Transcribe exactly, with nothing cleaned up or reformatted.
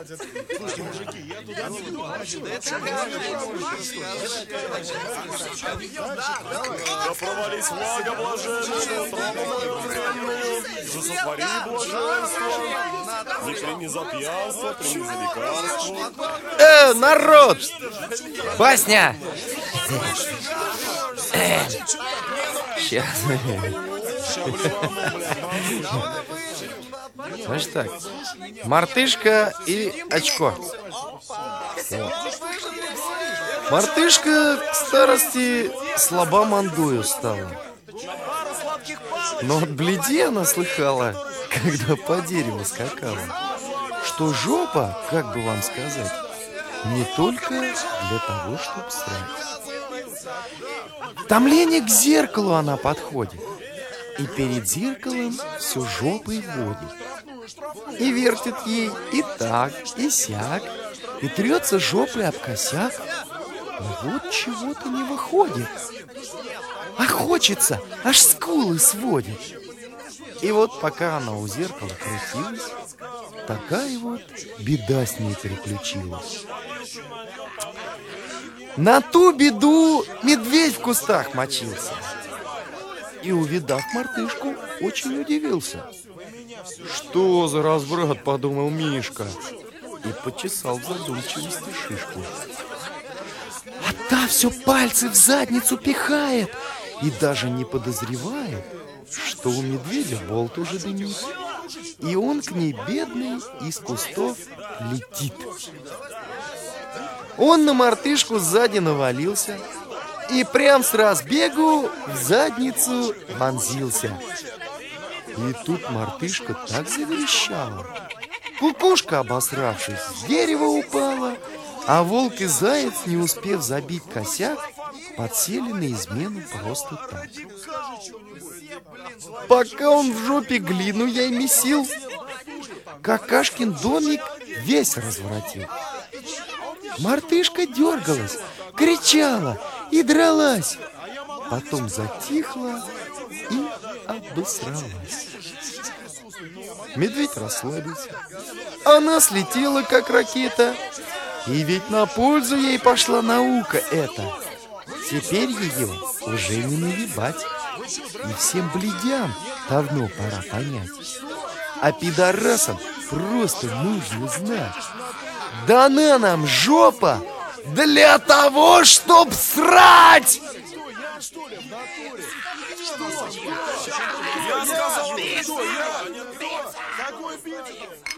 Слушайте, мужики, я туда не иду. Да провались влага блаженную, да сотвори блаженство, не прими за пьянство, прими за лекарство. Э, народ! Басня! Сейчас. Значит так. Мартышка и очко. Вот. Мартышка к старости слаба мандую стала. Но от бледи она слыхала, когда по дереву скакала, что жопа, как бы вам сказать, не только для того, чтобы срать. Томление к зеркалу она подходит, и перед зеркалом все жопой водит. И вертит ей и так, и сяк, и трется жопой об косяк. Но вот чего-то не выходит. А хочется, аж скулы сводит. И вот пока она у зеркала крутилась, такая вот беда с ней приключилась. На ту беду медведь в кустах мочился. И, увидав мартышку, очень удивился. Что за разврат, подумал Мишка, и почесал в задумчивости шишку. А та все пальцы в задницу пихает и даже не подозревает, что у медведя болт уже дымит. И он к ней, бедный, из кустов летит. Он на мартышку сзади навалился и прям с разбегу в задницу вонзился. И тут мартышка так заверещала. Кукушка, обосравшись, с дерева упала, а волк и заяц, не успев забить косяк, подсели на измену просто так. Пока он в жопе глину ей месил, какашкин домик весь разворотил. Мартышка дергалась, кричала и дралась, потом затихла и обосралась. Медведь расслабился. Она слетела, как ракета, и ведь на пользу ей пошла наука эта. Теперь ее уже не навибать, и всем бледям давно пора понять. А пидорасам просто нужно знать: дана нам жопа для того, чтоб срать! Я сказал, что я, а не ты. Какой пицца?